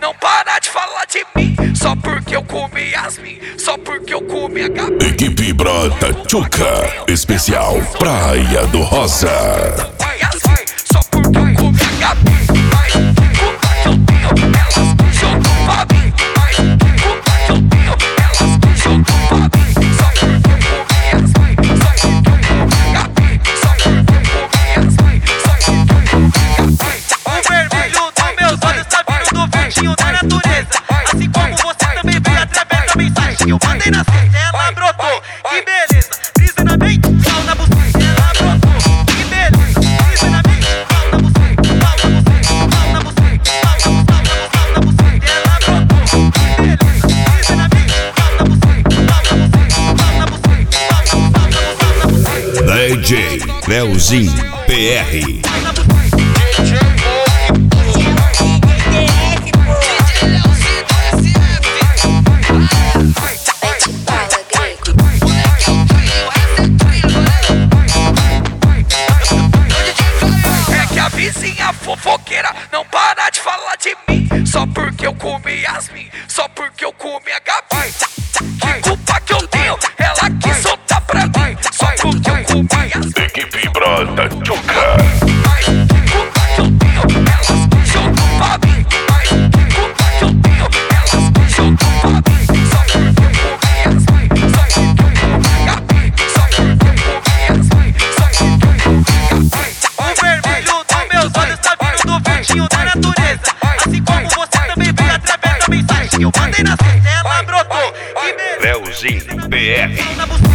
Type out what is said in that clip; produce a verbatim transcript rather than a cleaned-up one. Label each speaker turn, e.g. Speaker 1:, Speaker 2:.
Speaker 1: não para de falar de mim. Só porque eu comi Yasmin, só porque eu comi a Gabi.
Speaker 2: Equipe Brota Tchuca, especial Praia do Rosa.
Speaker 1: Só porque eu comi a Gabi. Mas culpa que eu tenho, elas jogam pra mim. Mas culpa que eu tenho, elas jogam pra mim. Só porque eu comi Yasmin, só porque eu comi a Gabi. Só porque eu comi Yasmin, só porque eu comi a Gabi.
Speaker 3: O vermelho dos meus olhos tá vindo do verdinho da natureza. Assim como você também veio através da mensagem. Eu mandei na cesta, ela brotou. Que beleza, brisa na mente, pau na buceta. Ela brotou, que beleza, brisa na mente, pau na buceta. Pau na buceta, pau na buceta, pau na buceta, pau na buceta. Ela brotou, que beleza, brisa na mente, pau na buceta. Pau na buceta, pau na buceta, pau na buceta, pau na buceta.
Speaker 2: D J Leozinho P R.
Speaker 1: Vizinha fofoqueira, não para de falar de mim. Só porque eu comi Yasmin, só porque eu comi a Gabi. Que culpa que eu tenho, ela quis soltar pra mim. Só porque eu comi Yasmin.
Speaker 2: Equipe Brota Tchuca.
Speaker 1: Mas que culpa que eu tenho, elas jogam pra mim. Mas que culpa que eu tenho, elas jogam pra mim. Só porque eu comi Yasmin, só porque eu comi a Gabi. Só porque eu comi Yasmin, só porque eu comi a Gabi.
Speaker 3: O vermelho dos meus olhos tá vindo do verdinho da natureza. Assim como você também veio através da mensagem. Eu mandei na cesta, ela brotou. Que beleza,
Speaker 2: Leozinho P R.
Speaker 3: na buceta.